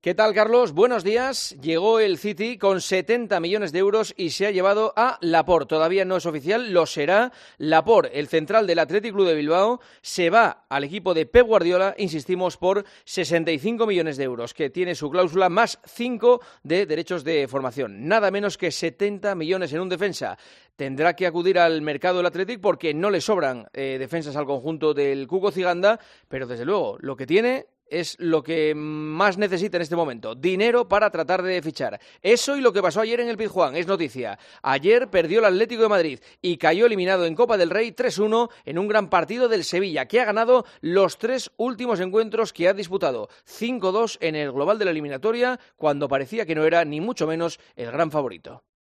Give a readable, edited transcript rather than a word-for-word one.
¿Qué tal, Carlos? Buenos días. Llegó el City con 70 millones de euros y se ha llevado a Laporte. Todavía no es oficial, lo será. Laporte, el central del Athletic Club de Bilbao, se va al equipo de Pep Guardiola, insistimos, por 65 millones de euros, que tiene su cláusula más 5 de derechos de formación. Nada menos que 70 millones en un defensa. Tendrá que acudir al mercado del Athletic porque no le sobran defensas al conjunto del Cuco Ciganda, pero desde luego lo que tiene es lo que más necesita en este momento, dinero para tratar de fichar. Eso y lo que pasó ayer en el Pizjuán es noticia. Ayer perdió el Atlético de Madrid y cayó eliminado en Copa del Rey 3-1 en un gran partido del Sevilla, que ha ganado los 3 últimos encuentros que ha disputado. 5-2 en el global de la eliminatoria, cuando parecía que no era ni mucho menos el gran favorito.